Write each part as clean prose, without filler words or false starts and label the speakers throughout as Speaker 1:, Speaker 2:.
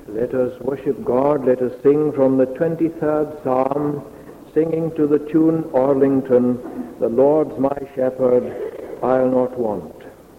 Speaker 1: Let us worship God. Let us sing from the 23rd Psalm, singing to the tune Orlington, "The Lord's my shepherd, I'll not want."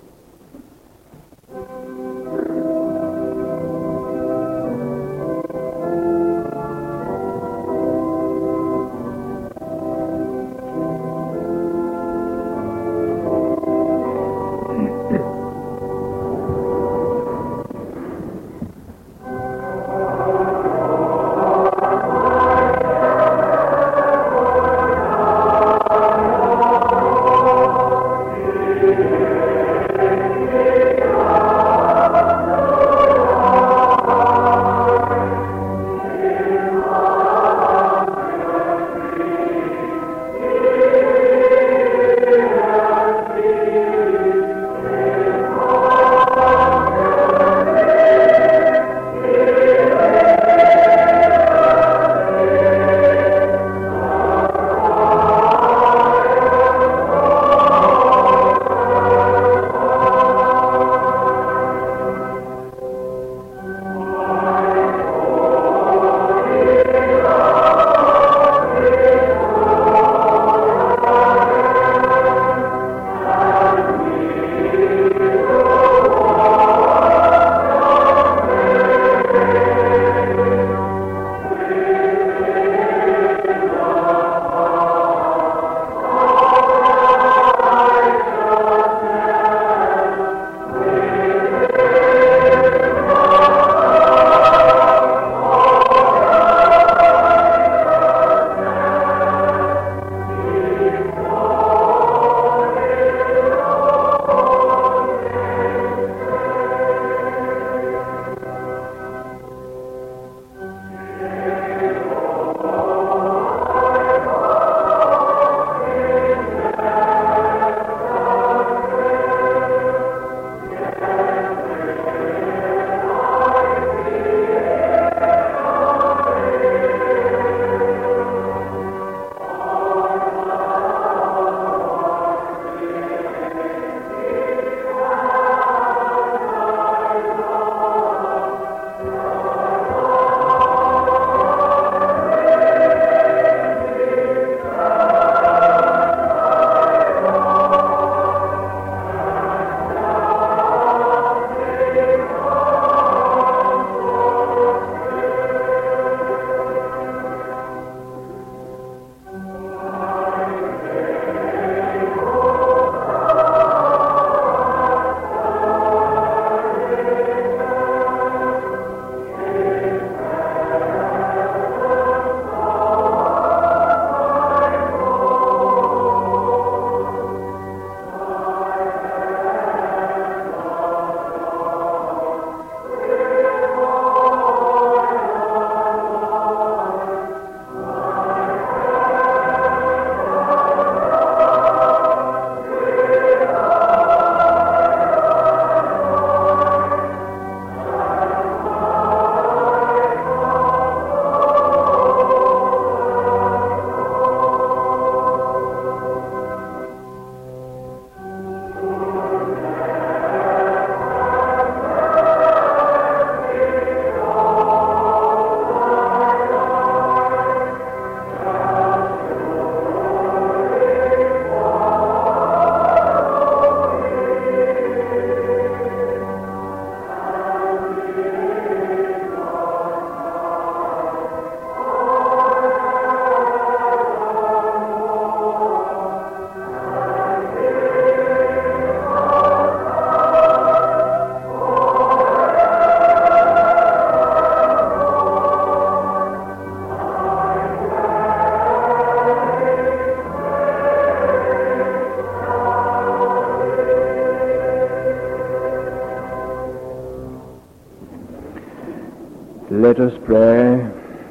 Speaker 1: Let us pray.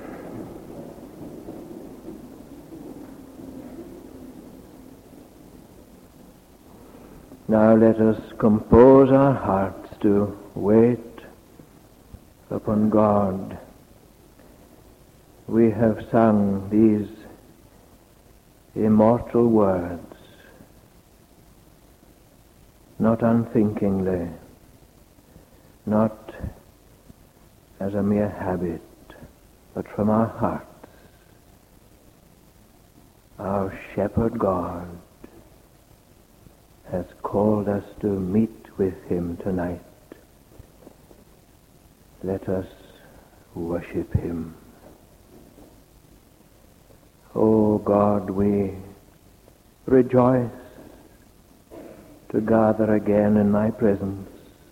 Speaker 1: Now let us compose our hearts to wait upon God. We have sung these immortal words, not unthinkingly, not as a mere habit, but from our hearts. Our shepherd God has called us to meet with him tonight. Let us worship him. O God, we rejoice to gather again in thy presence.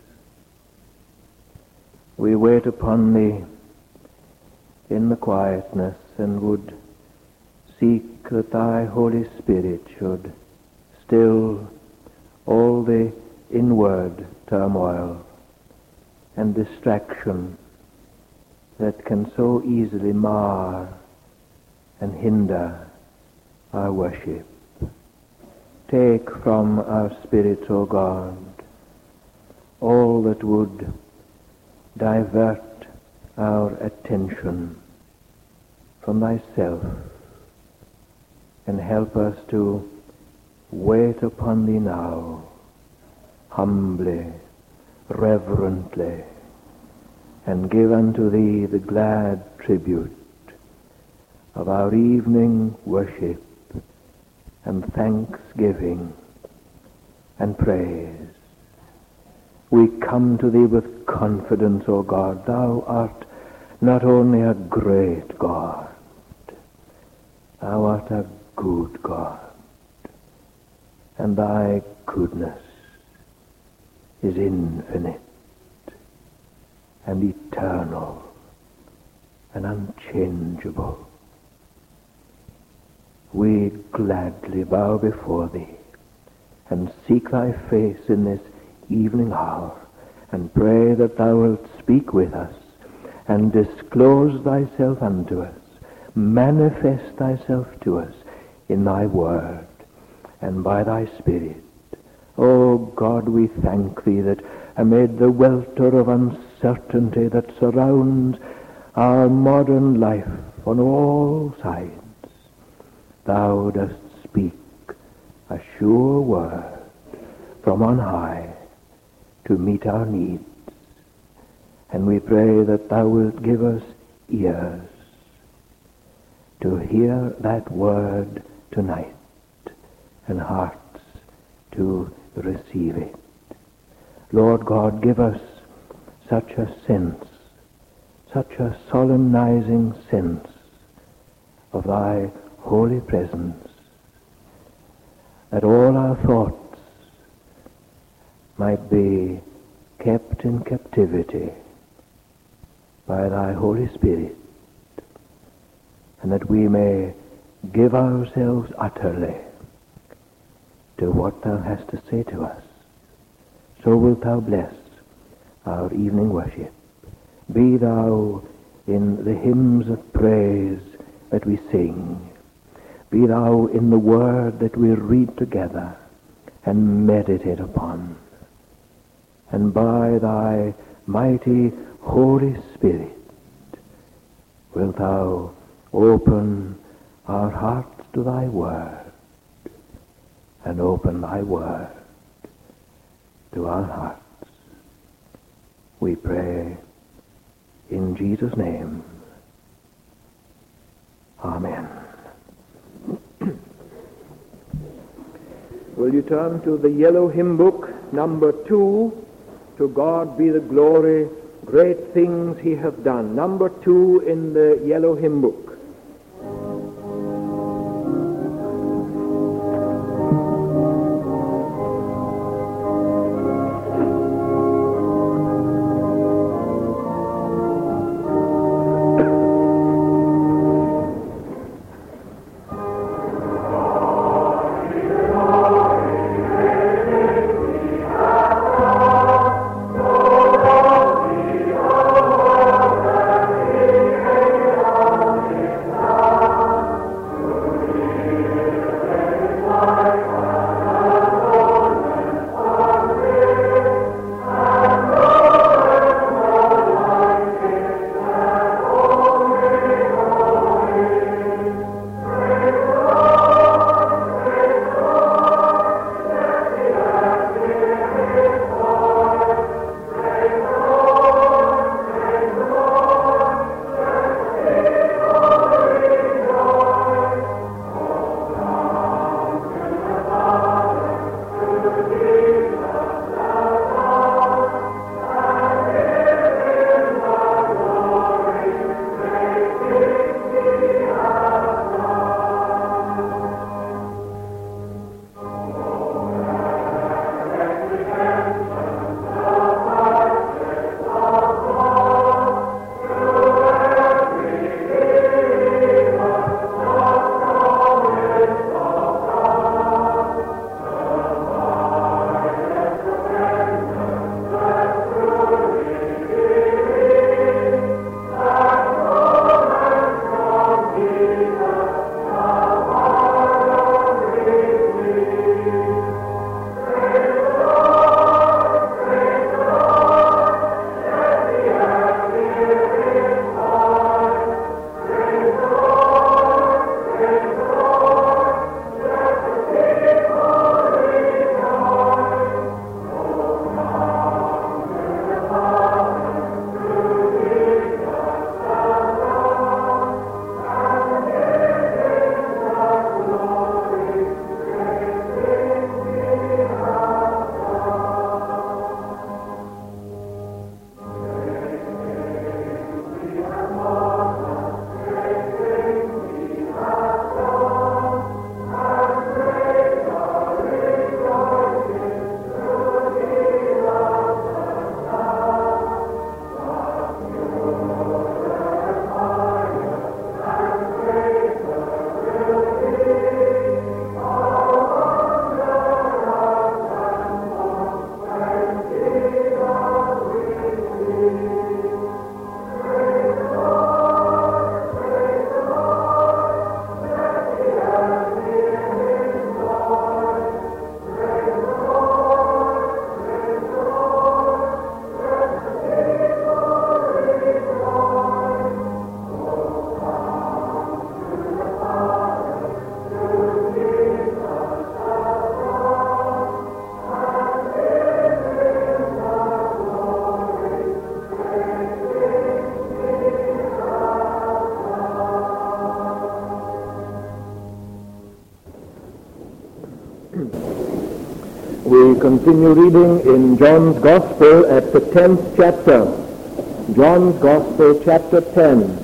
Speaker 1: We wait upon thee in the quietness and would seek that thy Holy Spirit should still all the inward turmoil and distraction that can so easily mar and hinder our worship. Take from our spirits, O God, all that would divert our attention from thyself and help us to wait upon thee now, humbly, reverently, and give unto thee the glad tribute of our evening worship and thanksgiving and praise. We come to thee with confidence, O God. Thou art not only a great God, thou art a good God, and thy goodness is infinite and eternal and unchangeable. We gladly bow before thee and seek thy face in this evening hour and pray that thou wilt speak with us and disclose thyself unto us, manifest thyself to us in thy word and by thy Spirit. O God, we thank thee that amid the welter of uncertainty that surrounds our modern life on all sides, thou dost speak a sure word from on high to meet our needs. And we pray that thou wilt give us ears to hear that word tonight and hearts to receive it. Lord God, give us such a sense, such a solemnizing sense of thy holy presence, that all our thoughts might be kept in captivity by thy Holy Spirit, and that we may give ourselves utterly to what thou hast to say to us. So wilt thou bless our evening worship. Be thou in the hymns of praise that we sing. Be thou in the word that we read together and meditate upon. And by thy mighty Holy Spirit wilt thou open our hearts to thy word and open thy word to our hearts. We pray in Jesus' name. Amen. Will you turn to the yellow hymn book, number 2, To God Be the Glory, Great Things He Hath Done. Number 2 in the yellow hymn book. continue reading in John's Gospel at the 10th chapter. John's Gospel, chapter 10.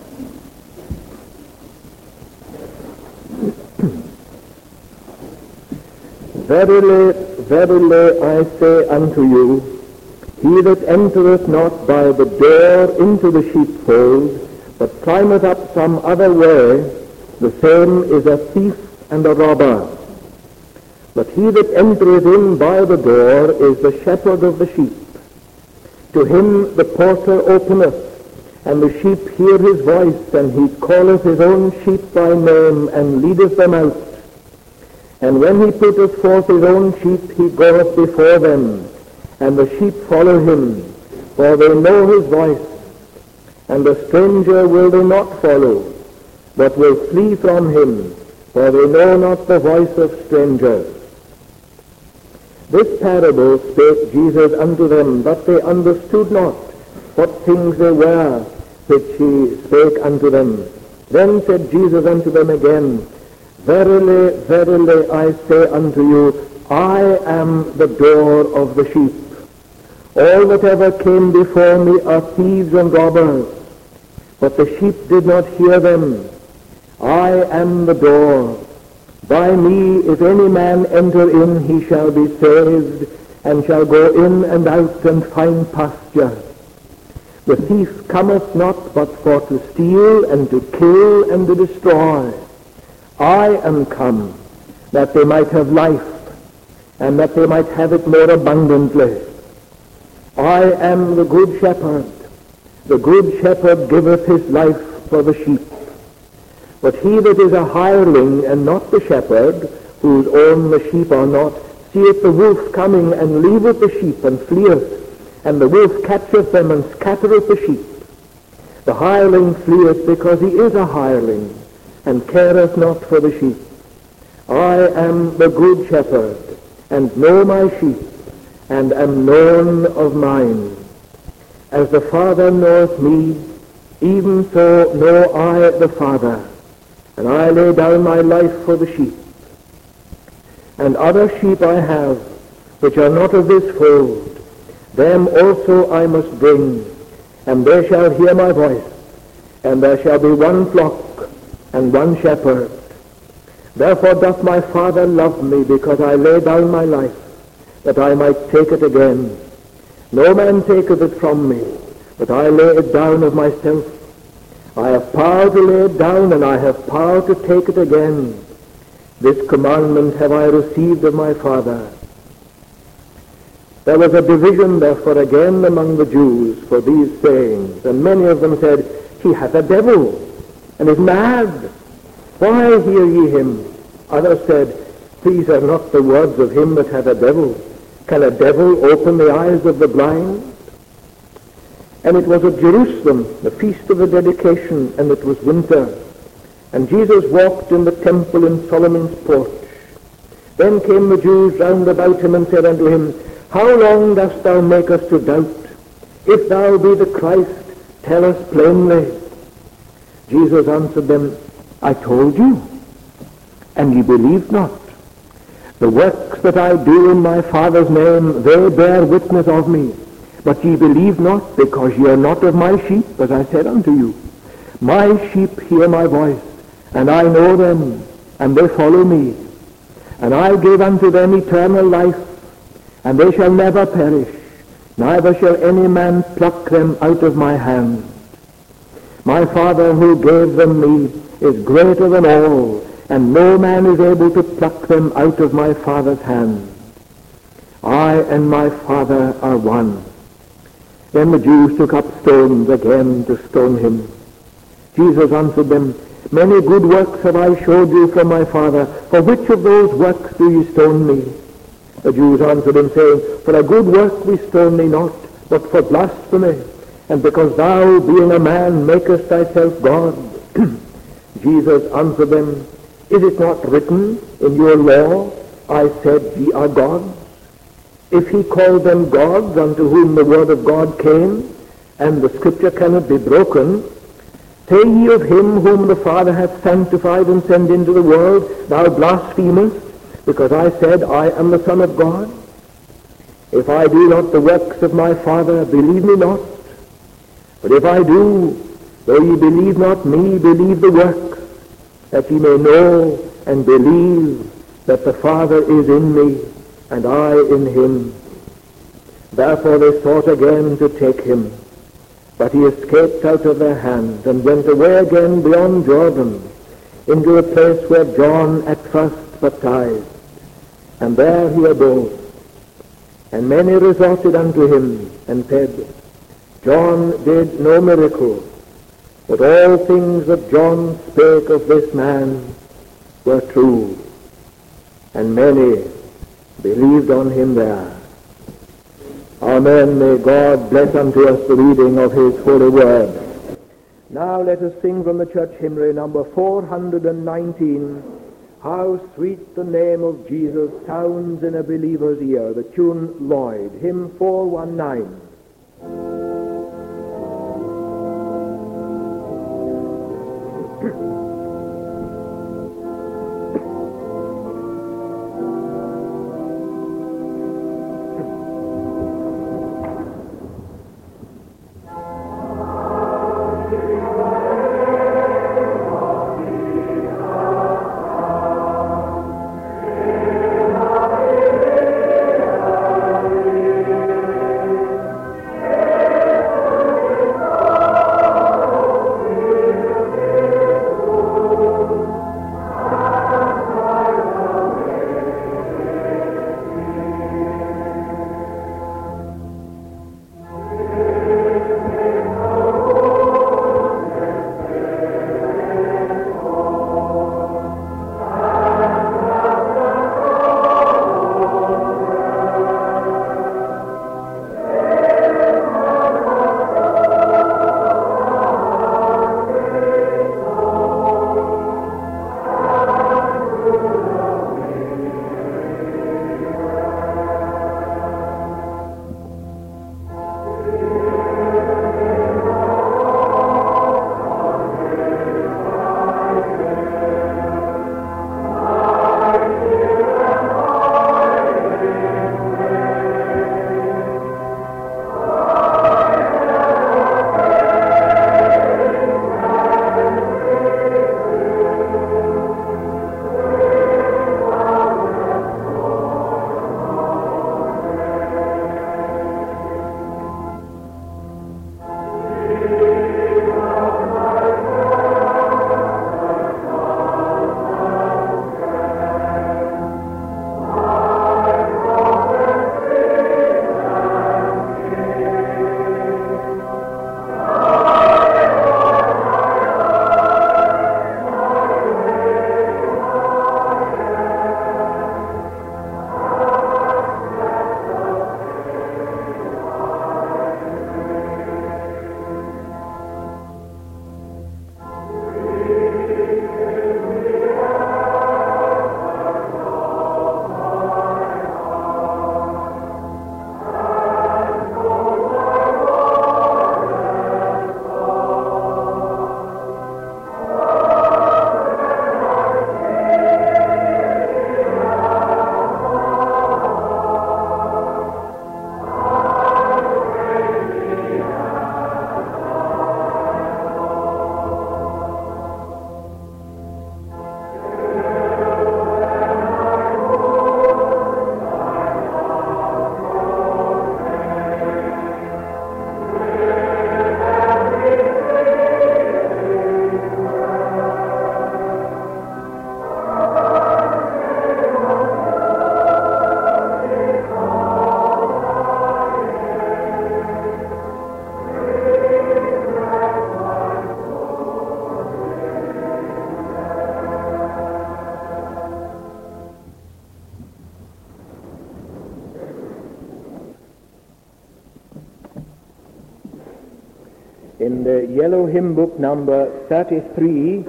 Speaker 1: Verily, verily, I say unto you, he that entereth not by the door into the sheepfold, but climbeth up some other way, the same is a thief and a robber. But he that entereth in by the door is the shepherd of the sheep. To him the porter openeth, and the sheep hear his voice, and he calleth his own sheep by name, and leadeth them out. And when he putteth forth his own sheep, he goeth before them, and the sheep follow him, for they know his voice. And the stranger will they not follow, but will flee from him, for they know not the voice of strangers. This parable spake Jesus unto them, but they understood not what things they were which he spake unto them. Then said Jesus unto them again, Verily, verily, I say unto you, I am the door of the sheep. All that ever came before me are thieves and robbers, but the sheep did not hear them. I am the door. By me, if any man enter in, he shall be saved, and shall go in and out and find pasture. The thief cometh not but for to steal, and to kill, and to destroy. I am come, that they might have life, and that they might have it more abundantly. I am the good shepherd. The good shepherd giveth his life for the sheep. But he that is a hireling, and not the shepherd, whose own the sheep are not, seeth the wolf coming, and leaveth the sheep, and fleeth. And the wolf catcheth them, and scattereth the sheep. The hireling fleeth, because he is a hireling, and careth not for the sheep. I am the good shepherd, and know my sheep, and am known of mine. As the Father knoweth me, even so know I the Father, and I lay down my life for the sheep. And other sheep I have, which are not of this fold, them also I must bring, and they shall hear my voice, and there shall be one flock, and one shepherd. Therefore doth my Father love me, because I lay down my life, that I might take it again. No man taketh it from me, but I lay it down of myself. I have power to lay it down, and I have power to take it again. This commandment have I received of my Father. There was a division, therefore, again among the Jews for these sayings, and many of them said, He hath a devil, and is mad. Why hear ye him? Others said, These are not the words of him that hath a devil. Can a devil open the eyes of the blind? And it was at Jerusalem, the feast of the dedication, and it was winter. And Jesus walked in the temple in Solomon's porch. Then came the Jews round about him and said unto him, How long dost thou make us to doubt? If thou be the Christ, tell us plainly. Jesus answered them, I told you, and ye believed not. The works that I do in my Father's name, they bear witness of me. But ye believe not, because ye are not of my sheep, as I said unto you. My sheep hear my voice, and I know them, and they follow me. And I give unto them eternal life, and they shall never perish, neither shall any man pluck them out of my hand. My Father who gave them me is greater than all, and no man is able to pluck them out of my Father's hand. I and my Father are one. Then the Jews took up stones again to stone him. Jesus answered them, Many good works have I showed you from my Father. For which of those works do ye stone me? The Jews answered him, saying, For a good work we stone thee not, but for blasphemy, and because thou, being a man, makest thyself God. Jesus answered them, Is it not written in your law, I said ye are gods? If he called them gods unto whom the word of God came, and the scripture cannot be broken, say ye of him whom the Father hath sanctified and sent into the world, Thou blasphemest, because I said I am the Son of God? If I do not the works of my Father, believe me not. But if I do, though ye believe not me, believe the work, that ye may know and believe that the Father is in me, and I in him. Therefore they sought again to take him, but he escaped out of their hand, and went away again beyond Jordan, into the place where John at first baptized. And there he abode. And many resorted unto him, and said, John did no miracle, but all things that John spake of this man were true. And many believed on him there. Amen. May God bless unto us the reading of his holy word. Now let us sing from the church hymnary number 419, How Sweet the Name of Jesus Sounds in a Believer's Ear, the tune Lloyd, hymn 419. In the yellow hymn book number 33,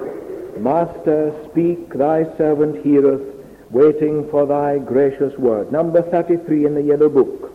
Speaker 1: Master, speak, thy servant heareth, waiting for thy gracious word. Number 33 in the yellow book.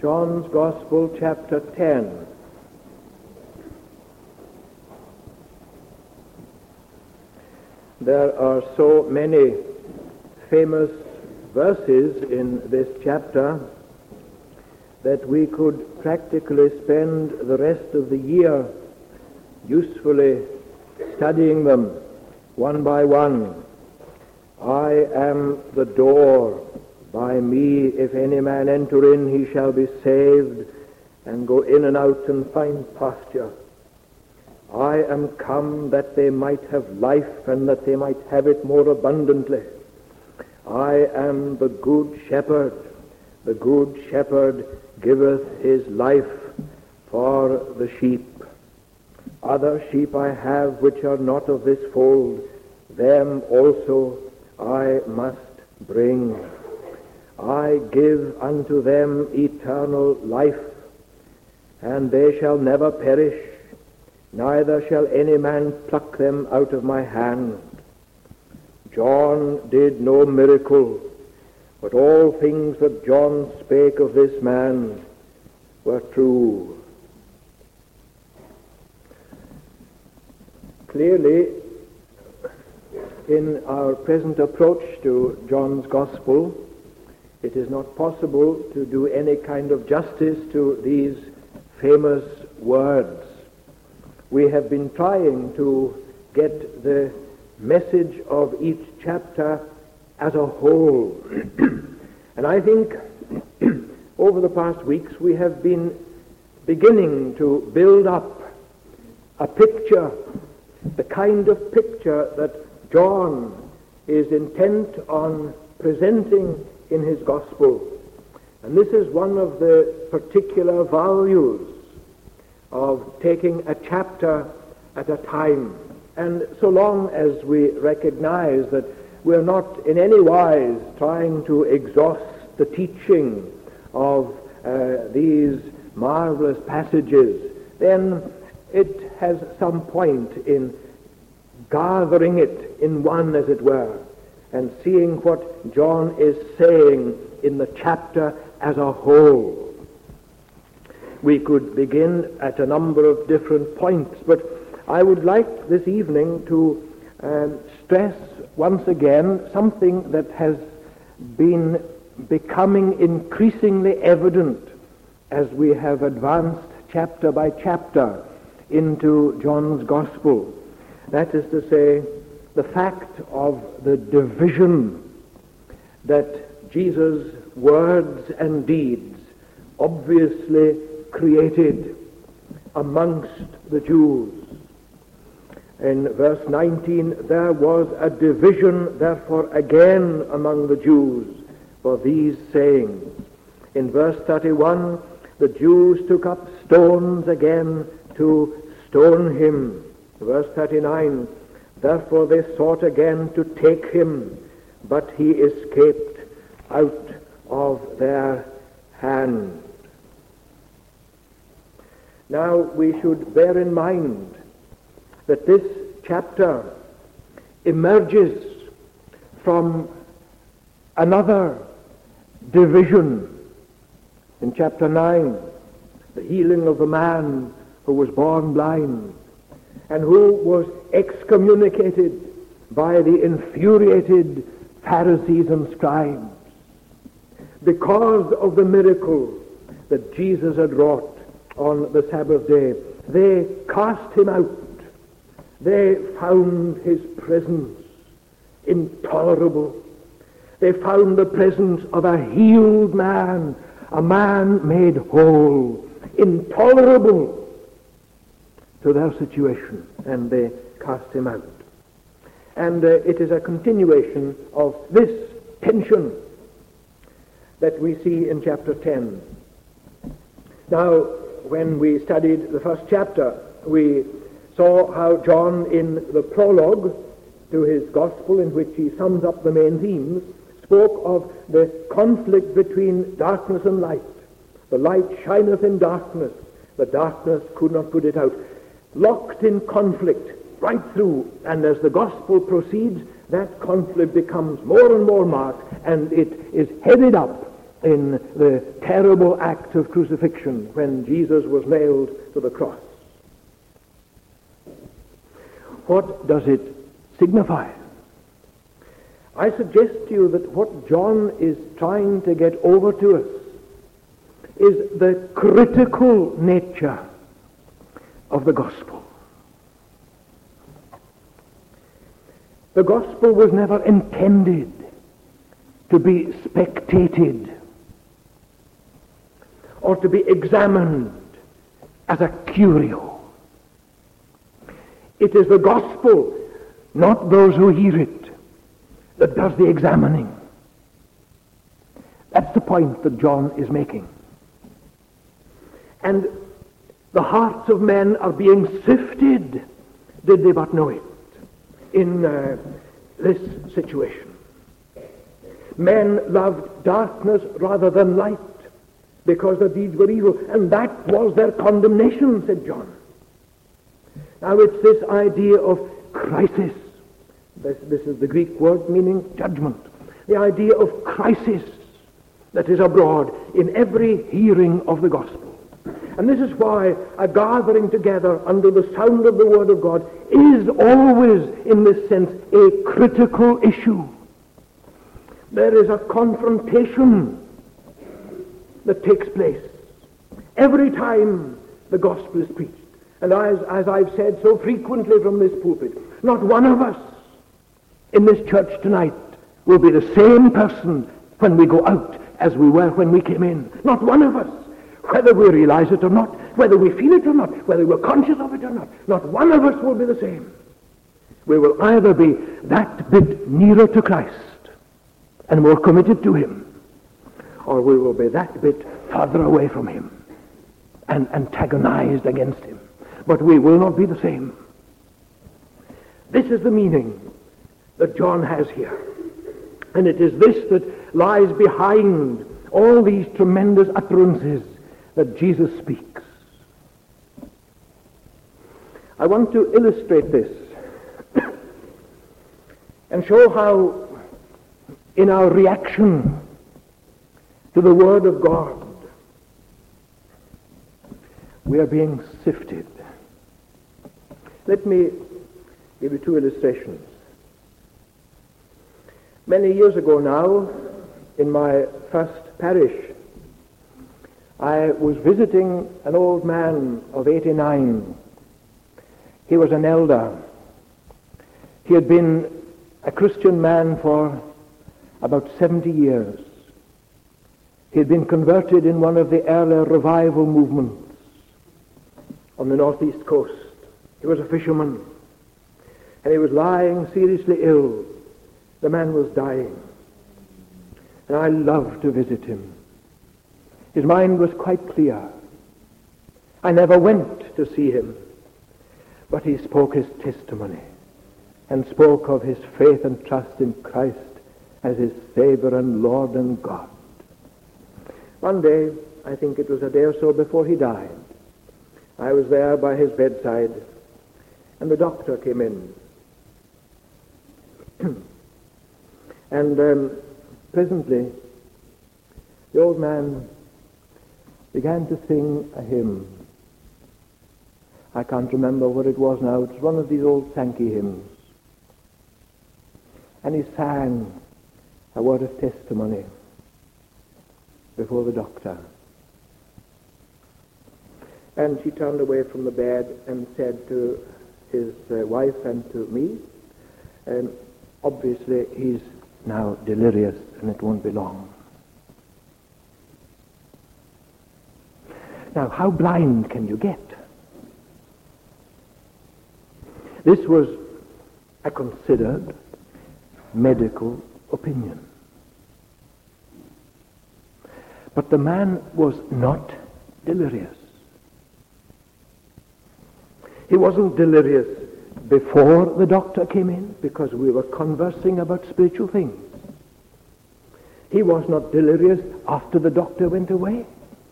Speaker 1: John's Gospel, chapter 10. There are so many famous verses in this chapter that we could practically spend the rest of the year usefully studying them one by one. I am the door. By me, if any man enter in, he shall be saved, and go in and out and find pasture. I am come that they might have life, and that they might have it more abundantly. I am the good shepherd. The good shepherd giveth his life for the sheep. Other sheep I have which are not of this fold, them also I must bring. I give unto them eternal life, and they shall never perish, neither shall any man pluck them out of my hand. John did no miracle, but all things that John spake of this man were true. Clearly, in our present approach to John's Gospel, it is not possible to do any kind of justice to these famous words. We have been trying to get the message of each chapter as a whole. And I think over the past weeks we have been beginning to build up a picture, the kind of picture that John is intent on presenting in his gospel. And this is one of the particular values of taking a chapter at a time. And so long as we recognize that we're not in any wise trying to exhaust the teaching of these marvelous passages, then it has some point in gathering it in one, as it were, and seeing what John is saying in the chapter as a whole. We could begin at a number of different points, but I would like this evening to stress once again something that has been becoming increasingly evident as we have advanced chapter by chapter into John's Gospel. That is to say, the fact of the division that Jesus' words and deeds obviously created amongst the Jews. In verse 19, there was a division, therefore, again among the Jews for these sayings. In verse 31, the Jews took up stones again to stone him. Verse 39, therefore they sought again to take him, but he escaped out of their hand. Now we should bear in mind that this chapter emerges from another division. In chapter 9, the healing of the man who was born blind and who was excommunicated by the infuriated Pharisees and scribes because of the miracle that Jesus had wrought on the Sabbath day. They cast him out. They found his presence intolerable. They found the presence of a healed man, a man made whole, intolerable to their situation, and they cast him out. And it is a continuation of this tension that we see in chapter 10. Now, when we studied the first chapter, we saw how John, in the prologue to his gospel, in which he sums up the main themes, spoke of the conflict between darkness and light. The light shineth in darkness, the darkness could not put it out. Locked in conflict right through, and as the gospel proceeds, that conflict becomes more and more marked, and it is headed up in the terrible act of crucifixion when Jesus was nailed to the cross. What does it signify? I suggest to you that what John is trying to get over to us is the critical nature of the gospel. The gospel was never intended to be spectated or to be examined as a curio. It is the gospel, not those who hear it, that does the examining. That's the point that John is making. And the hearts of men are being sifted, did they but know it, in this situation. Men loved darkness rather than light because their deeds were evil, and that was their condemnation, said John. Now it's this idea of crisis. This is the Greek word meaning judgment. The idea of crisis that is abroad in every hearing of the gospel. And this is why a gathering together under the sound of the word of God is always, in this sense, a critical issue. There is a confrontation that takes place every time the gospel is preached. And as I've said so frequently from this pulpit, not one of us in this church tonight will be the same person when we go out as we were when we came in. Not one of us. Whether we realize it or not, whether we feel it or not, whether we're conscious of it or not, not one of us will be the same. We will either be that bit nearer to Christ and more committed to him, or we will be that bit farther away from him and antagonized against him. But we will not be the same. This is the meaning that John has here. And it is this that lies behind all these tremendous utterances that Jesus speaks. I want to illustrate this and show how in our reaction to the Word of God we are being sifted. Let me give you two illustrations. Many years ago now, in my first parish, I was visiting an old man of 89. He was an elder. He had been a Christian man for about 70 years. He had been converted in one of the earlier revival movements on the northeast coast. He was a fisherman, and he was lying seriously ill. The man was dying, and I loved to visit him. His mind was quite clear. I never went to see him, but he spoke his testimony and spoke of his faith and trust in Christ as his Savior and Lord and God. One day, I think it was a day or so before he died, I was there by his bedside, and the doctor came in. And presently, the old man began to sing a hymn. I can't remember what it was now. It was one of these old Sankey hymns. And he sang a word of testimony before the doctor. And she turned away from the bed and said to his wife and to me, obviously he's now delirious and it won't be long. Now, how blind can you get? This was a considered medical opinion. But the man was not delirious. He wasn't delirious before the doctor came in because we were conversing about spiritual things. He was not delirious after the doctor went away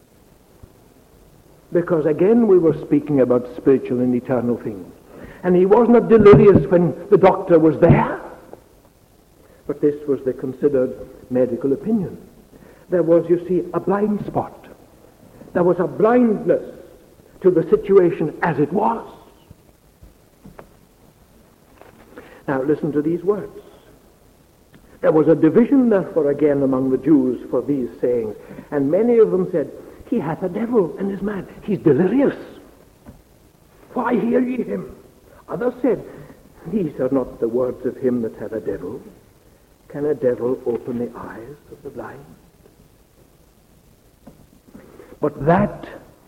Speaker 1: because again we were speaking about spiritual and eternal things. And he was not delirious when the doctor was there. But this was the considered medical opinion. There was, you see, a blind spot. There was a blindness to the situation as it was. Now listen to these words. There was a division, therefore, again among the Jews for these sayings, and many of them said, He hath a devil and is mad. He's delirious. Why hear ye him? Others said, These are not the words of him that hath a devil. Can a devil open the eyes of the blind? But that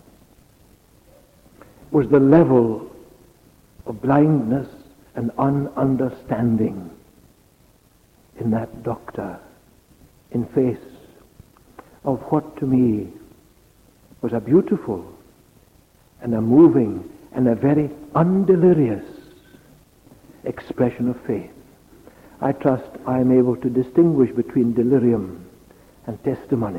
Speaker 1: was the level of blindness and ununderstanding in that doctor in face of what to me was a beautiful and a moving and a very undelirious expression of faith. I trust I am able to distinguish between delirium and testimony.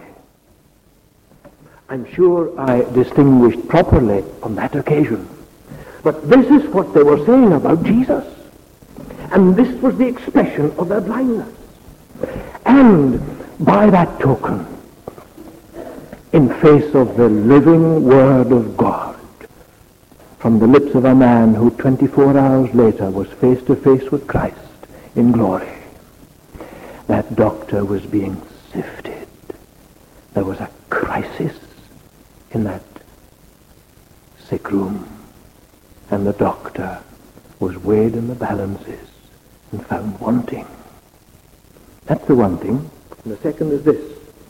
Speaker 1: I'm sure I distinguished properly on that occasion. But this is what they were saying about Jesus. And this was the expression of their blindness. And by that token, in face of the living Word of God, from the lips of a man who 24 hours later was face to face with Christ in glory, that doctor was being sifted. There was a crisis in that sick room, and the doctor was weighed in the balances and found wanting. That's the one thing. And the second is this.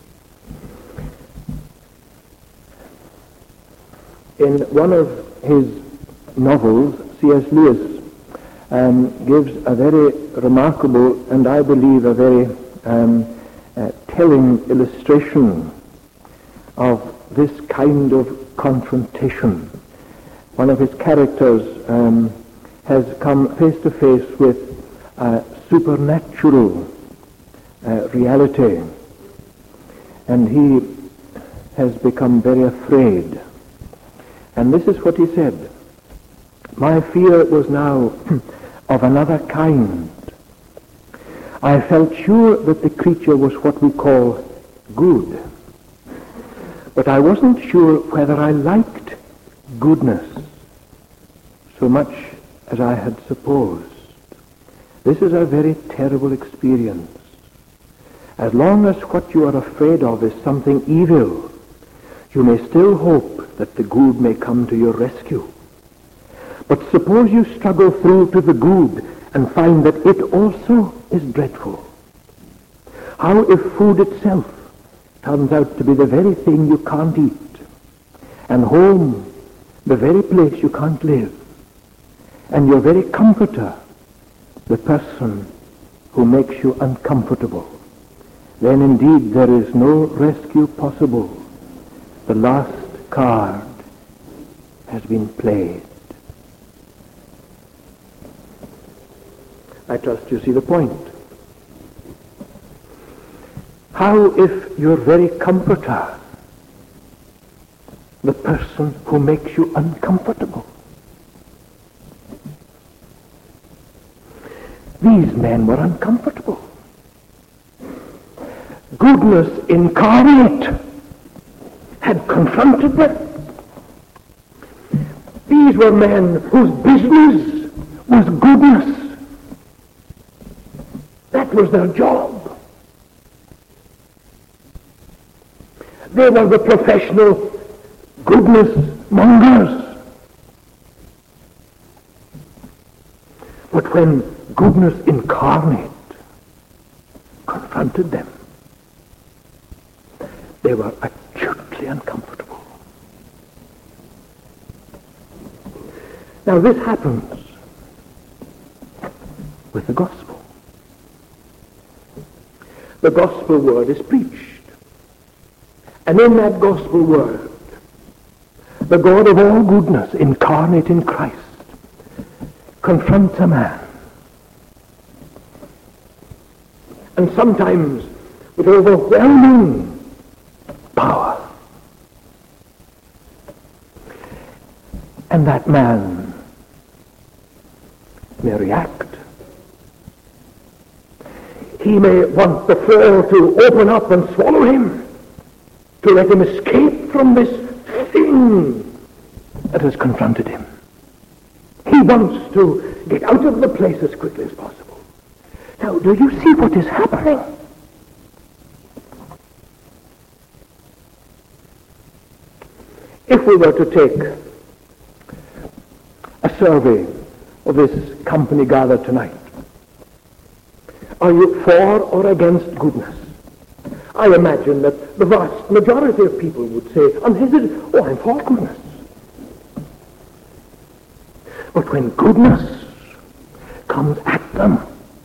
Speaker 1: In one of his novels, C.S. Lewis gives a very remarkable and I believe a very telling illustration of this kind of confrontation. One of his characters has come face to face with supernatural reality, and he has become very afraid. And this is what he said: My fear was now of another kind. I felt sure that the creature was what we call good, but I wasn't sure whether I liked goodness so much as I had supposed. This is a very terrible experience. As long as what you are afraid of is something evil, you may still hope that the good may come to your rescue. But suppose you struggle through to the good and find that it also is dreadful. How if food itself turns out to be the very thing you can't eat, and home the very place you can't live, and your very comforter the person who makes you uncomfortable? Then indeed there is no rescue possible. The last card has been played. I trust you see the point. How if your very comforter, the person who makes you uncomfortable? These men were uncomfortable. Goodness incarnate had confronted them. These were men whose business was goodness. That was their job. They were the professional goodness mongers. But when goodness incarnate confronted them, they were acutely uncomfortable. Now this happens with the gospel. The gospel word is preached. And in that gospel word, the God of all goodness incarnate in Christ confronts a man. And sometimes with overwhelming power. And that man may react. He may want the fall to open up and swallow him. to let him escape from this thing that has confronted him. He wants to get out of the place as quickly as possible. Now, do you see what is happening? If we were to take a survey of this company gathered tonight, are you for or against goodness? I imagine that the vast majority of people would say, unhesitated, oh, I'm for goodness. But when goodness comes at them,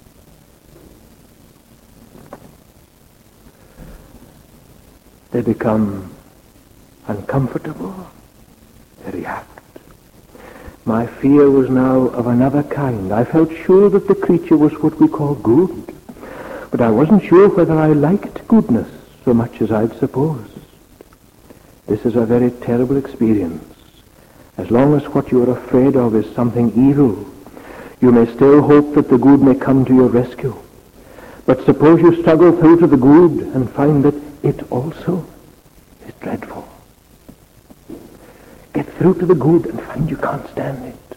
Speaker 1: they become uncomfortable, they react. My fear was now of another kind. I felt sure that the creature was what we call good, but I wasn't sure whether I liked goodness so much as I'd supposed. This is a very terrible experience. As long as what you are afraid of is something evil, you may still hope that the good may come to your rescue. But suppose you struggle through to the good and find that it also is dreadful. Get through to the good and find you can't stand it.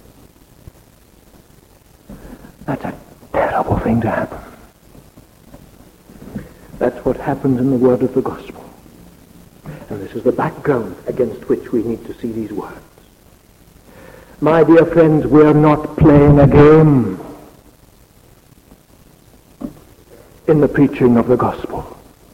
Speaker 1: That's a terrible thing to happen. That's what happens in the word of the gospel. And this is the background against which we need to see these words. My dear friends, we are not playing a game in the preaching of the gospel.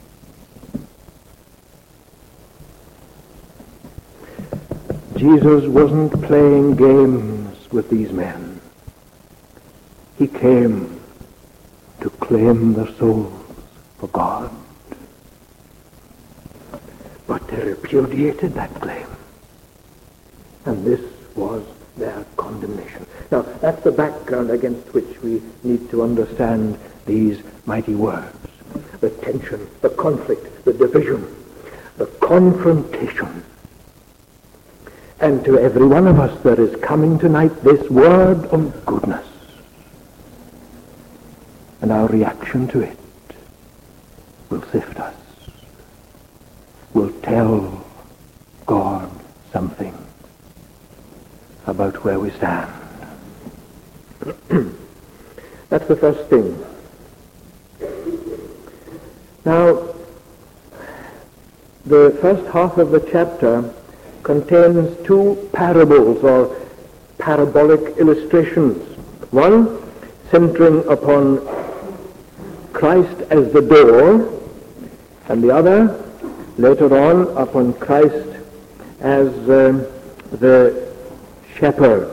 Speaker 1: Jesus wasn't playing games with these men. He came to claim their souls for God. But they repudiated that claim. And this was their condemnation. Now, that's the background against which we need to understand these mighty words. The tension, the conflict, the division, the confrontation. And to every one of us there is coming tonight this word of goodness. And our reaction to it will sift us, will tell God something about where we stand. That's the first thing. Now, the first half of the chapter contains two parables or parabolic illustrations. One centering upon Christ as the door, and the other later on upon Christ as the shepherd.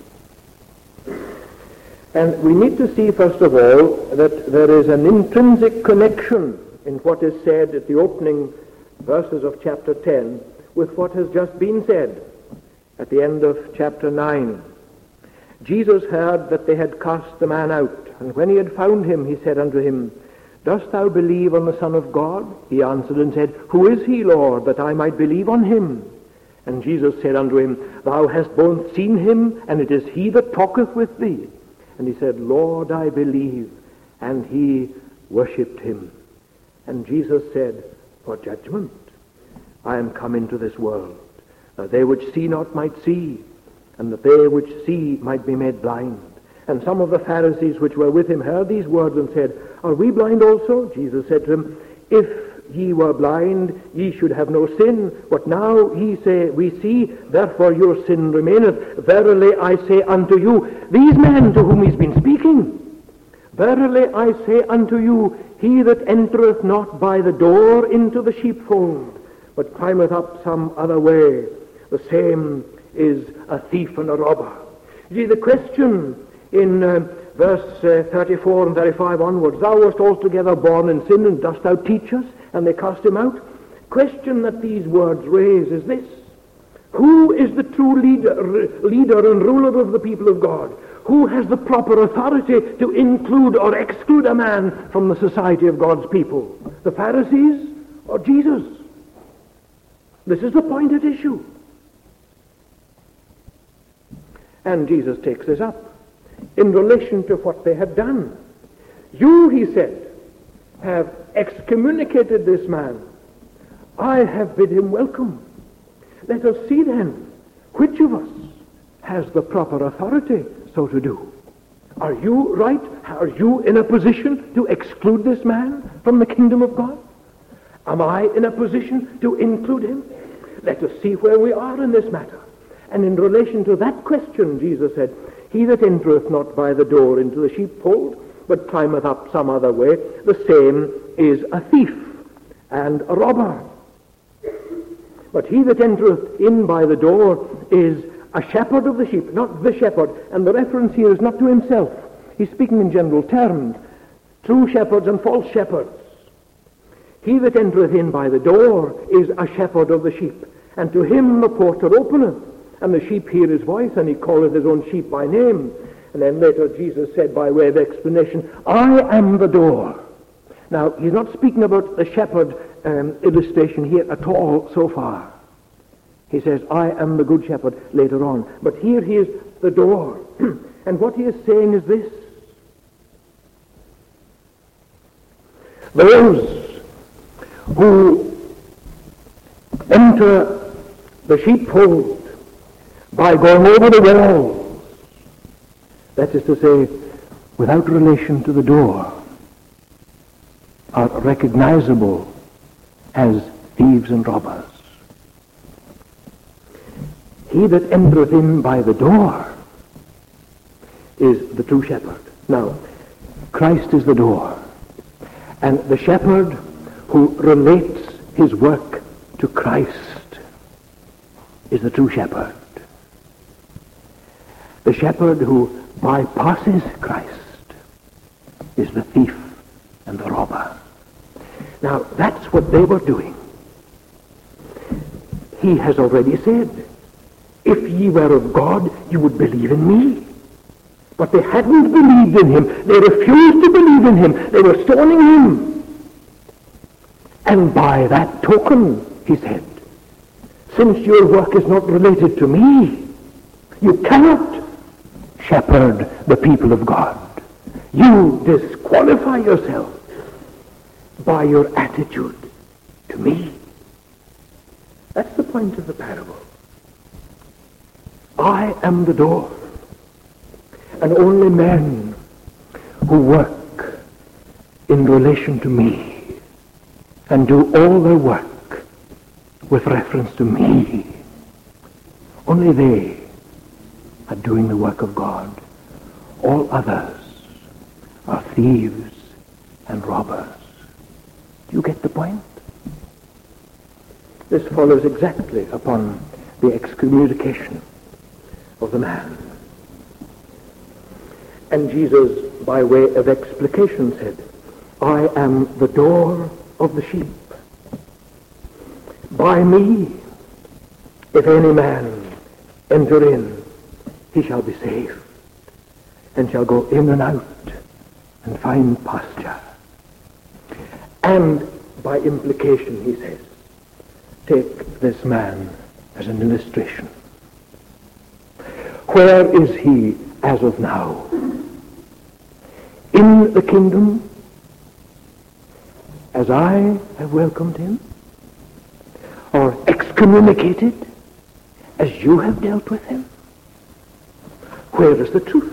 Speaker 1: And we need to see first of all that there is an intrinsic connection in what is said at the opening verses of chapter 10 with what has just been said at the end of chapter 9. Jesus heard that they had cast the man out, and when he had found him, he said unto him, Dost thou believe on the Son of God? He answered and said, Who is he, Lord, that I might believe on him? And Jesus said unto him, Thou hast both seen him, and it is he that talketh with thee. And he said, Lord, I believe. And he worshipped him. And Jesus said, For judgment I am come into this world, that they which see not might see, and that they which see might be made blind. And some of the Pharisees which were with him heard these words and said, Are we blind also? Jesus said to them, If ye were blind, ye should have no sin. But now ye say, We see, therefore your sin remaineth. Verily I say unto you, these men to whom he's been speaking, Verily I say unto you, he that entereth not by the door into the sheepfold, but climbeth up some other way, the same is a thief and a robber. You see, the question in verse 34 and 35 onwards, Thou wast altogether born in sin, and dost thou teach us? And they cast him out. Question that these words raise is this: Who is the true leader and ruler of the people of God? Who has the proper authority to include or exclude a man from the society of God's people? The Pharisees or Jesus? This is the point at issue. And Jesus takes this up in relation to what they had done. You, he said, have excommunicated this man I have bid him welcome. Let us see then, which of us has the proper authority so to do. Are you right? Are you in a position to exclude this man from the kingdom of God? Am I in a position to include him? Let us see where we are in this matter. And in relation to that question, Jesus said, he that entereth not by the door into the sheepfold, but climbeth up some other way, the same is a thief and a robber. But he that entereth in by the door is a shepherd of the sheep, not the shepherd. And the reference here is not to himself. He's speaking in general terms. True shepherds and false shepherds. He that entereth in by the door is a shepherd of the sheep. And to him the porter openeth, and the sheep hear his voice, and he calleth his own sheep by name. And then later Jesus said by way of explanation, I am the door. Now, he's not speaking about the shepherd illustration here at all so far. He says, I am the good shepherd later on. But here he is the door. And what he is saying is this. Those who enter the sheepfold by going over the walls, that is to say, without relation to the door, are recognizable as thieves and robbers. He that entereth in by the door is the true shepherd. Now, Christ is the door, and the shepherd who relates his work to Christ is the true shepherd. The shepherd who bypasses Christ is the thief and the robber. Now, that's what they were doing. He has already said, if ye were of God, you would believe in me. But they hadn't believed in him. They refused to believe in him. They were stoning him. And by that token, he said, since your work is not related to me, you cannot shepherd the people of God. You disqualify yourself by your attitude to me. That's the point of the parable. I am the door, and only men who work in relation to me and do all their work with reference to me, only they are doing the work of God. All others are thieves and robbers. Do you get the point? This follows exactly upon the excommunication of the man. And Jesus, by way of explication, said, I am the door of the sheep. By me, if any man enter in, he shall be saved, and shall go in and out, and find pasture. And by implication, he says, take this man as an illustration. Where is he as of now? In the kingdom, as I have welcomed him, or excommunicated, as you have dealt with him? Where is the truth?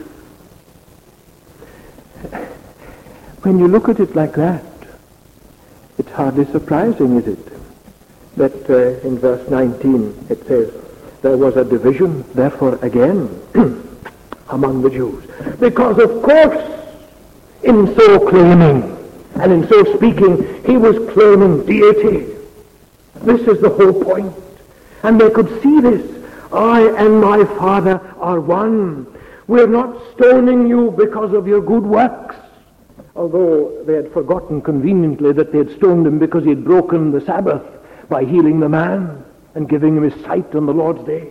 Speaker 1: When you look at it like that, it's hardly surprising, is it, that in verse 19 it says, there was a division, therefore, again, among the Jews. Because, of course, in so claiming, and in so speaking, he was claiming deity. This is the whole point. And they could see this. I and my Father are one. We're not stoning you because of your good works. Although they had forgotten conveniently that they had stoned him because he had broken the Sabbath by healing the man and giving him his sight on the Lord's day.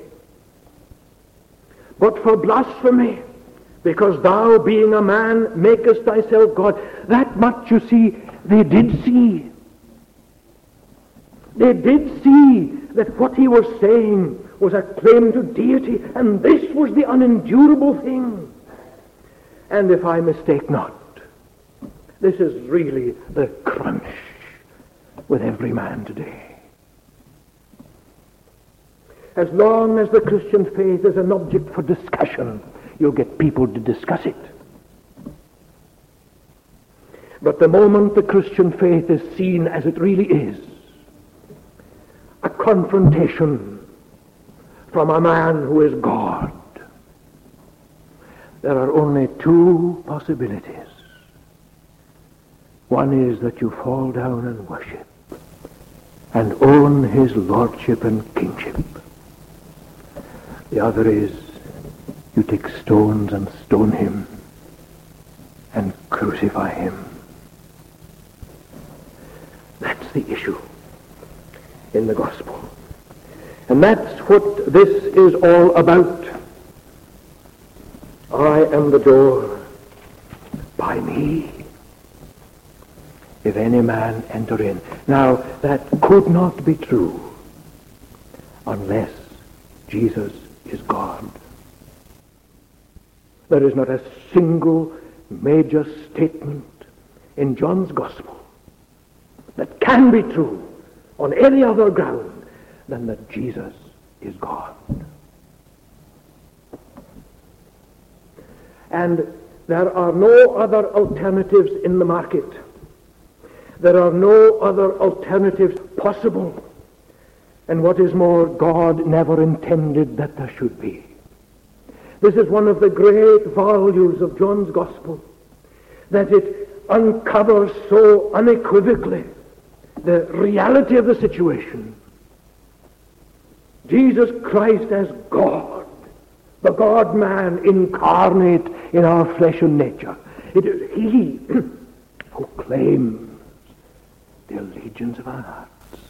Speaker 1: But for blasphemy, because thou, being a man, makest thyself God. That much, you see, they did see. They did see that what he was saying was a claim to deity, and this was the unendurable thing. And if I mistake not, this is really the crunch with every man today. As long as the Christian faith is an object for discussion, you'll get people to discuss it. But the moment the Christian faith is seen as it really is, a confrontation from a man who is God, there are only two possibilities. One is that you fall down and worship and own his lordship and kingship. The other is you take stones and stone him and crucify him. That's the issue in the gospel. And that's what this is all about. I am the door. By me, if any man enter in. Now, that could not be true unless Jesus is God. There is not a single major statement in John's gospel that can be true on any other ground than that Jesus is God. And there are no other alternatives in the market. There are no other alternatives possible. And what is more, God never intended that there should be. This is one of the great values of John's gospel, that it uncovers so unequivocally the reality of the situation. Jesus Christ as God, the God-man incarnate in our flesh and nature. It is he who claims the allegiance of our hearts.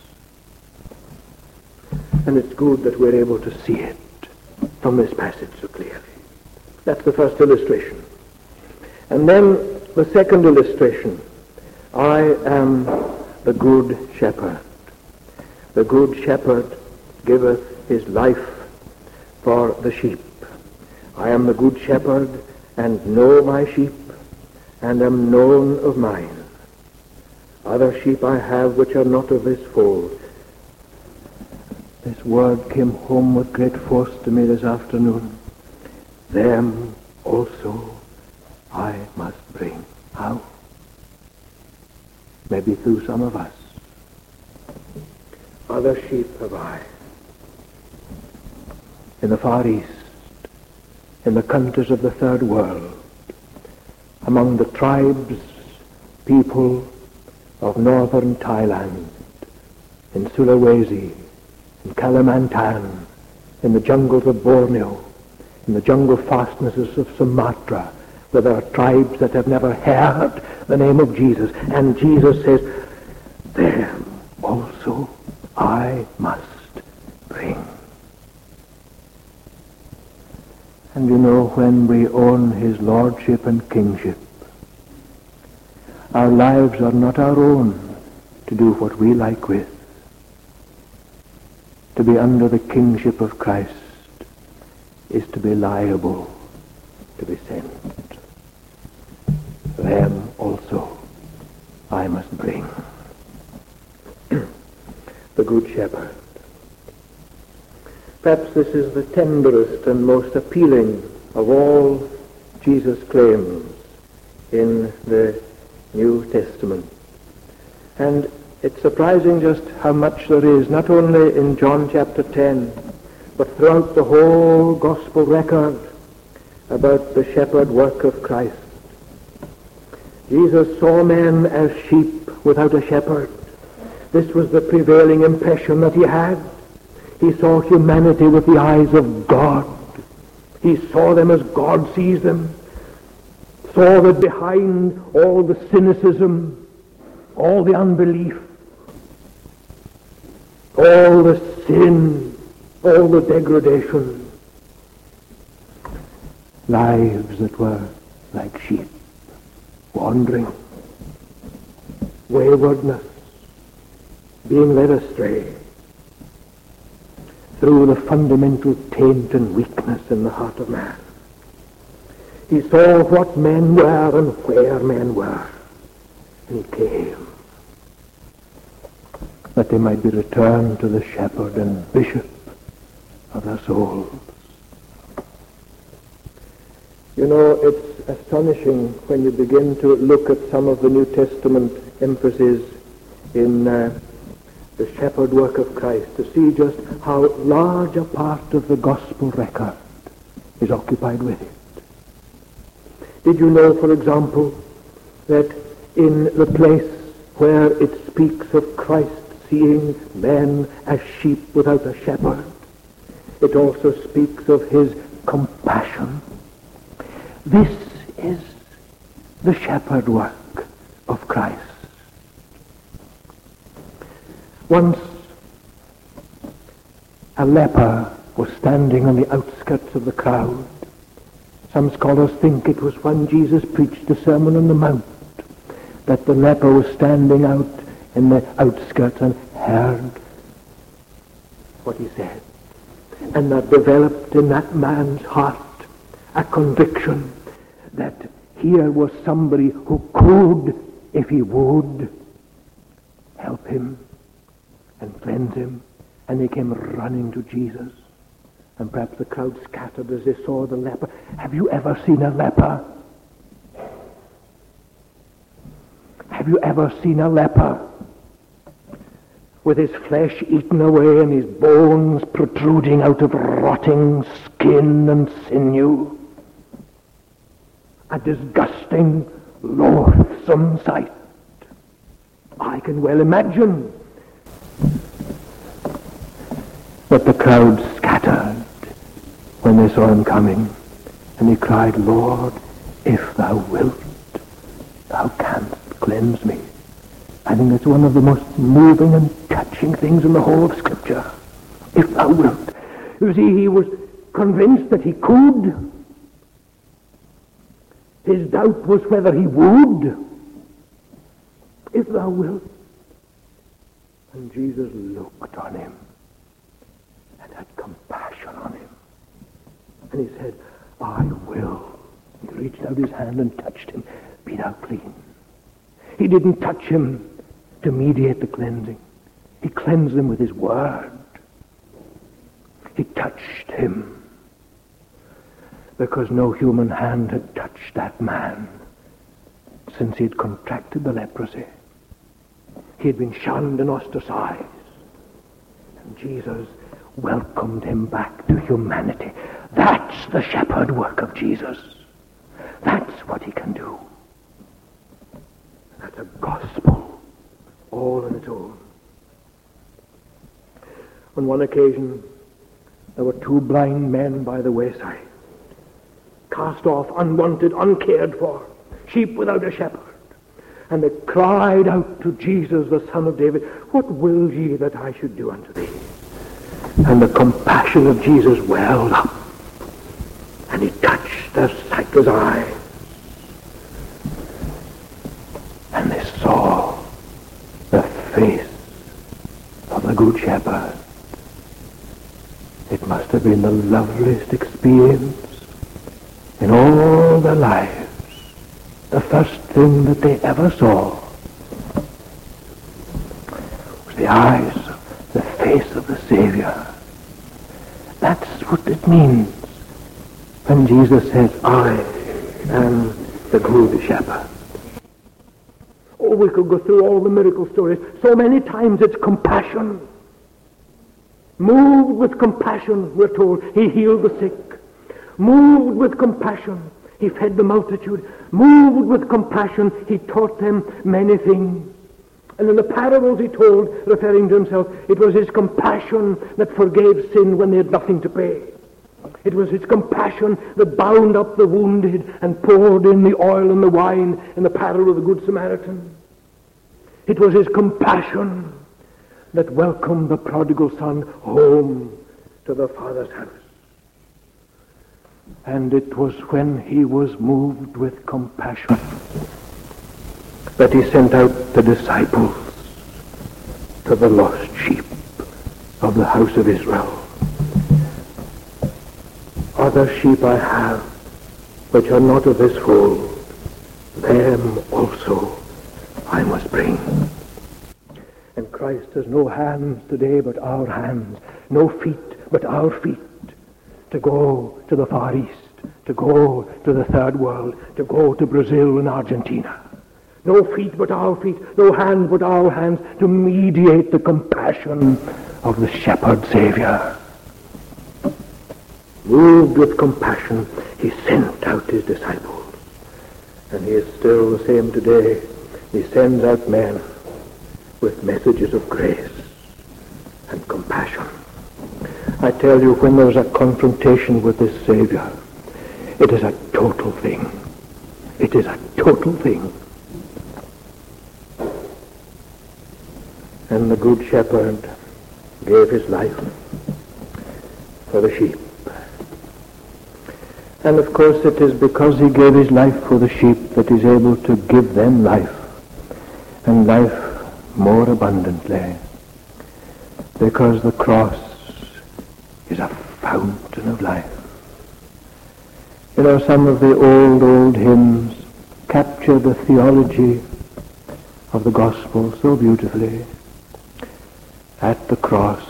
Speaker 1: And it's good that we're able to see it from this passage so clearly. That's the first illustration. And then the second illustration. I am the good shepherd. The good shepherd giveth his life for the sheep. I am the good shepherd, and know my sheep, and am known of mine. Other sheep I have which are not of this fold. This word came home with great force to me this afternoon. Them also I must bring. How? Maybe through some of us. Other sheep have I. In the Far East, in the countries of the Third World, among the tribes, people of northern Thailand, in Sulawesi, in Kalimantan, in the jungles of Borneo, in the jungle fastnesses of Sumatra, where there are tribes that have never heard the name of Jesus. And Jesus says, them also I must bring. And you know, when we own his lordship and kingship, our lives are not our own to do what we like with. To be under the kingship of Christ is to be liable to be sent. Them also I must bring. The Good Shepherd. Perhaps this is the tenderest and most appealing of all Jesus' claims in the New Testament. And it's surprising just how much there is, not only in John chapter 10, but throughout the whole gospel record about the shepherd work of Christ. Jesus saw men as sheep without a shepherd. This was the prevailing impression that he had. He saw humanity with the eyes of God. He saw them as God sees them. Saw that behind all the cynicism, all the unbelief, all the sin, all the degradation, lives that were like sheep, wandering, waywardness, being led astray through the fundamental taint and weakness in the heart of man. He saw what men were and where men were, and he came that they might be returned to the shepherd and bishop of their souls. You know, it's astonishing when you begin to look at some of the New Testament emphases in the shepherd work of Christ to see just how large a part of the gospel record is occupied with it. Did you know, for example, that in the place where it speaks of Christ seeing men as sheep without a shepherd, it also speaks of his compassion. This is the shepherd work of Christ. Once a leper was standing on the outskirts of the crowd. Some scholars think it was when Jesus preached the Sermon on the Mount that the leper was standing out in the outskirts and heard what he said. And that developed in that man's heart a conviction that here was somebody who could, if he would, help him and cleanse him. And he came running to Jesus. And perhaps the crowd scattered as they saw the leper. Have you ever seen a leper? Have you ever seen a leper with his flesh eaten away and his bones protruding out of rotting skin and sinew? A disgusting, loathsome sight. I can well imagine. But the crowd scattered when they saw him coming, and he cried, Lord, if thou wilt, thou canst cleanse me. I think that's one of the most moving and touching things in the whole of Scripture. If thou wilt. You see, he was convinced that he could. His doubt was whether he would. If thou wilt. And Jesus looked on him and had compassion on him. And he said, I will. He reached out his hand and touched him. Be thou clean. He didn't touch him to mediate the cleansing. He cleansed him with his word. He touched him because no human hand had touched that man since he had contracted the leprosy. He had been shunned and ostracized. And Jesus welcomed him back to humanity. That's the shepherd work of Jesus. That's what he can do. That's a gospel all on its own. On one occasion, there were two blind men by the wayside, cast off, unwanted, uncared for, sheep without a shepherd. And they cried out to Jesus, the Son of David, what will ye that I should do unto thee? And the compassion of Jesus welled up, and he touched their sightless eyes. And they saw the face of the Good Shepherd. It must have been the loveliest experience in all their lives. The first thing that they ever saw was the eyes, the face of the Savior. That's what it means when Jesus says, I am the Good Shepherd. Oh, we could go through all the miracle stories. So many times it's compassion. Moved with compassion, we're told, he healed the sick. Moved with compassion, he fed the multitude. Moved with compassion, he taught them many things. And in the parables he told, referring to himself, it was his compassion that forgave sin when they had nothing to pay. It was his compassion that bound up the wounded and poured in the oil and the wine in the parable of the Good Samaritan. It was his compassion that welcomed the prodigal son home to the Father's house. And it was when he was moved with compassion that he sent out the disciples to the lost sheep of the house of Israel. Other sheep I have, which are not of this fold, them also I must bring. And Christ has no hands today but our hands, no feet but our feet to go to the Far East, to go to the Third World, to go to Brazil and Argentina. No feet but our feet, no hands but our hands, to mediate the compassion of the Shepherd Savior. Moved with compassion, he sent out his disciples. And he is still the same today. He sends out men with messages of grace and compassion. I tell you, when there's a confrontation with this Savior, it is a total thing. It is a total thing. And the Good Shepherd gave his life for the sheep. And of course it is because he gave his life for the sheep that he's able to give them life, and life more abundantly. Because the cross is a fountain of life. You know, some of the old hymns capture the theology of the gospel so beautifully. At the cross,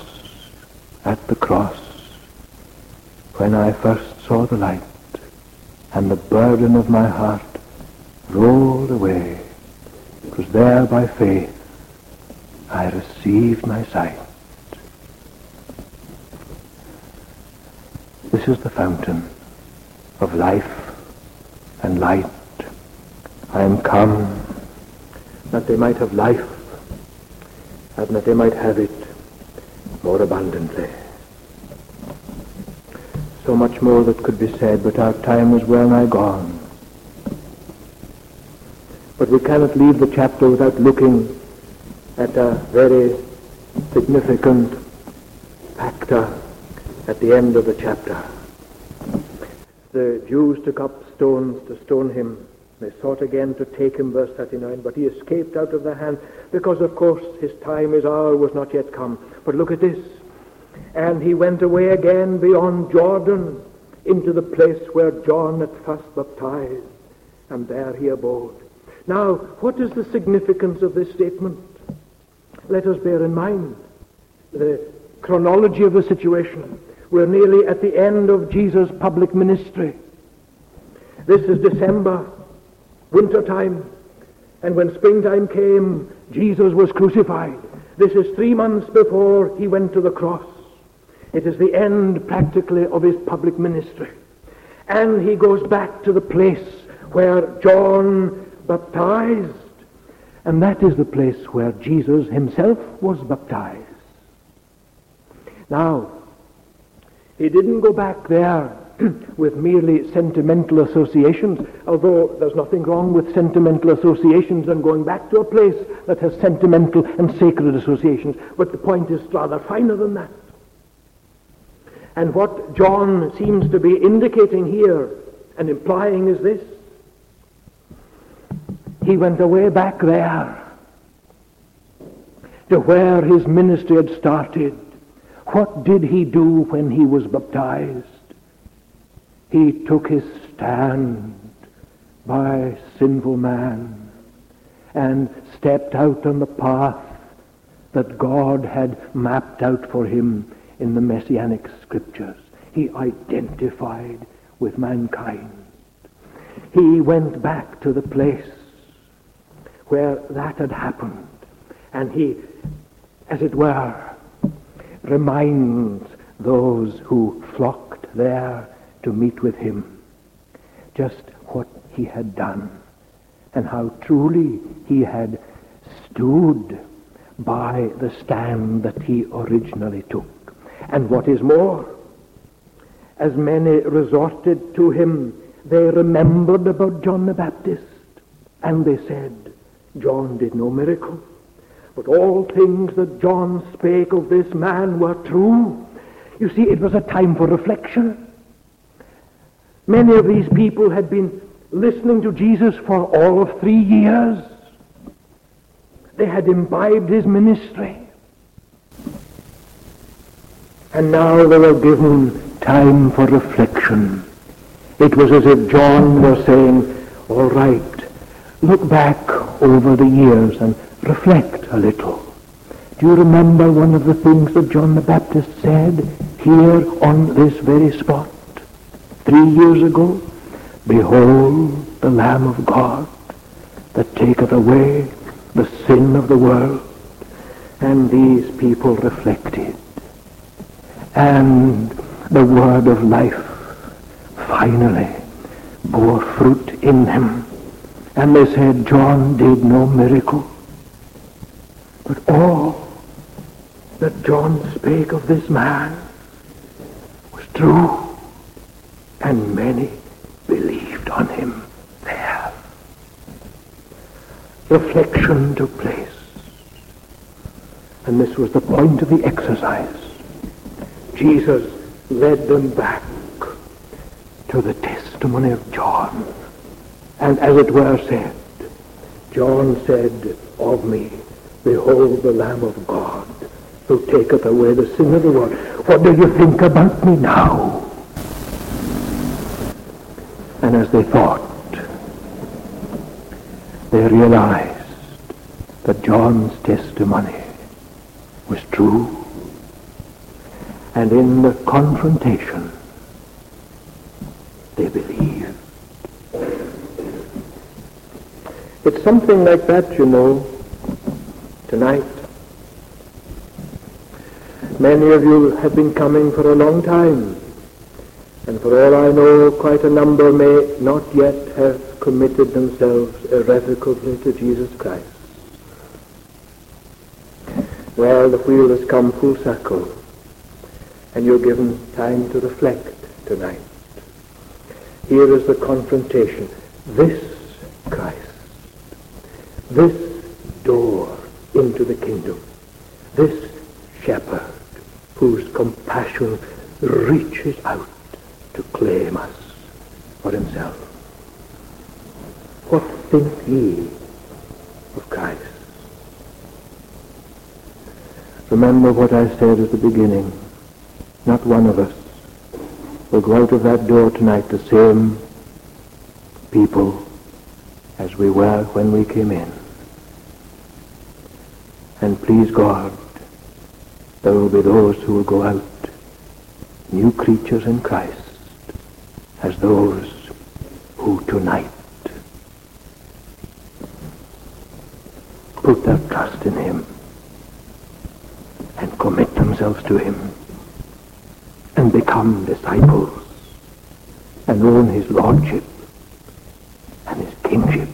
Speaker 1: when I first saw the light, and the burden of my heart rolled away, it was there by faith I received my sight. This is the fountain of life and light. I am come that they might have life, and that they might have it more abundantly. So much more that could be said, but our time is well nigh gone. But we cannot leave the chapter without looking at a very significant factor at the end of the chapter. The Jews took up stones to stone him. They sought again to take him, verse 39, but he escaped out of their hand, because of course his time, his hour was not yet come. But look at this. And he went away again beyond Jordan into the place where John had first baptized, and there he abode. Now, what is the significance of this statement? Let us bear in mind the chronology of the situation. We're nearly at the end of Jesus' public ministry. This is December, winter time, and when springtime came, Jesus was crucified. This is 3 months before he went to the cross. It is the end, practically, of his public ministry. And he goes back to the place where John baptized, and that is the place where Jesus himself was baptized. Now, he didn't go back there with merely sentimental associations, although there's nothing wrong with sentimental associations and going back to a place that has sentimental and sacred associations. But the point is rather finer than that. And what John seems to be indicating here and implying is this. He went away back there to where his ministry had started. What did he do when he was baptized? He took his stand by sinful man and stepped out on the path that God had mapped out for him in the Messianic Scriptures. He identified with mankind. He went back to the place where that had happened, and he, as it were, reminds those who flocked there to meet with him just what he had done and how truly he had stood by the stand that he originally took. And what is more, as many resorted to him, they remembered about John the Baptist, and they said, John did no miracle, but all things that John spake of this man were true. You see, it was a time for reflection. Many of these people had been listening to Jesus for all of 3 years. They had imbibed his ministry. And now they were given time for reflection. It was as if John were saying, all right, look back over the years and reflect a little. Do you remember one of the things that John the Baptist said? here on this very spot 3 years ago, behold the Lamb of God that taketh away the sin of the world. And these people reflected. And the word of life finally bore fruit in them. And they said, John did no miracle, but all that John spake of this man was true, and many believed on him there. Reflection took place, and this was the point of the exercise. Jesus led them back to the testimony of John, and as it were said, John said of me, behold the Lamb of God who taketh away the sin of the world. What do you think about me now? And as they thought, they realized that John's testimony was true. And in the confrontation, they believed. It's something like that, you know, tonight. Many of you have been coming for a long time, and for all I know, quite a number may not yet have committed themselves irrevocably to Jesus Christ. Well, the wheel has come full circle, and you're given time to reflect tonight. Here is the confrontation. This Christ, this door into the kingdom, this shepherd whose compassion reaches out to claim us for himself. What think ye of Christ? Remember what I said at the beginning. Not one of us will go out of that door tonight the same people as we were when we came in. And please God, there will be those who will go out new creatures in Christ as those who tonight put their trust in him and commit themselves to him and become disciples and own his lordship and his kingship.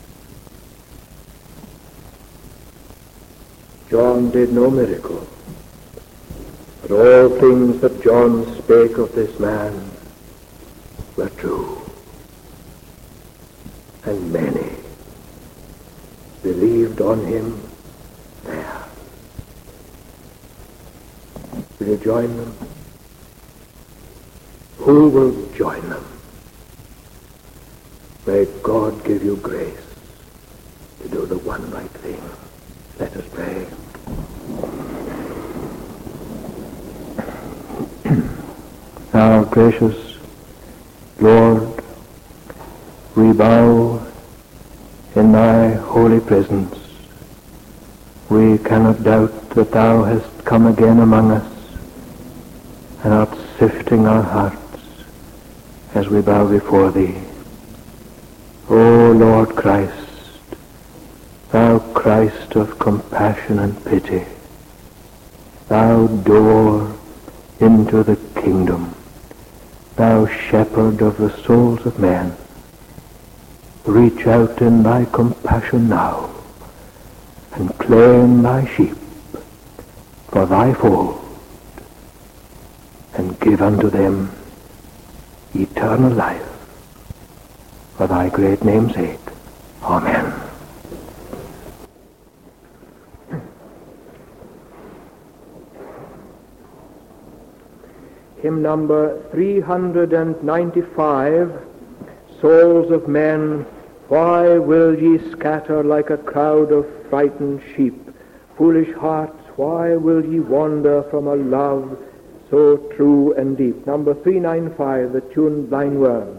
Speaker 1: John did no miracle, but all things that John spake of this man were true, and many believed on him there. Will you join them? Who will join them? May God give you grace to do the one right thing. Let us pray. Our gracious Lord, we bow in thy holy presence. We cannot doubt that thou hast come again among us and art sifting our hearts as we bow before thee. O Lord Christ, thou Christ of compassion and pity, thou door into the kingdom, thou shepherd of the souls of men, reach out in thy compassion now and claim thy sheep for thy fold and give unto them eternal life for thy great name's sake. Amen. Hymn number 395, Souls of Men, why will ye scatter like a crowd of frightened sheep? Foolish hearts, why will ye wander from a love so true and deep? Number 395, the tune Blind Worm.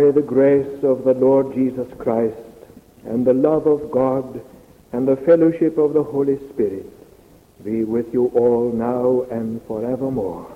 Speaker 1: May the grace of the Lord Jesus Christ and the love of God and the fellowship of the Holy Spirit be with you all now and forevermore.